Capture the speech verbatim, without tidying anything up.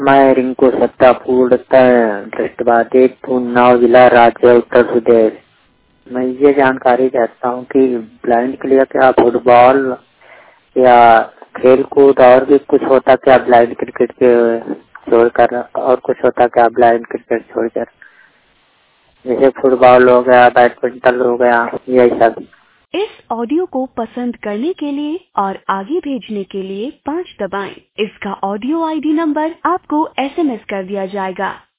मैं रिंकू सत्तापूर दृष्टवादी उन्नाव जिला राज्य उत्तर प्रदेश। मैं ये जानकारी चाहता हूँ कि ब्लाइंड के लिए क्या फुटबॉल या खेल कूद और भी कुछ होता क्या ब्लाइंड क्रिकेट के छोड़कर, और कुछ होता क्या ब्लाइंड क्रिकेट छोड़कर, जैसे फुटबॉल हो गया, बैडमिंटन हो गया, यही सब। इस ऑडियो को पसंद करने के लिए और आगे भेजने के लिए पाँच दबाएं। इसका ऑडियो आईडी नंबर आपको एसएमएस कर दिया जाएगा।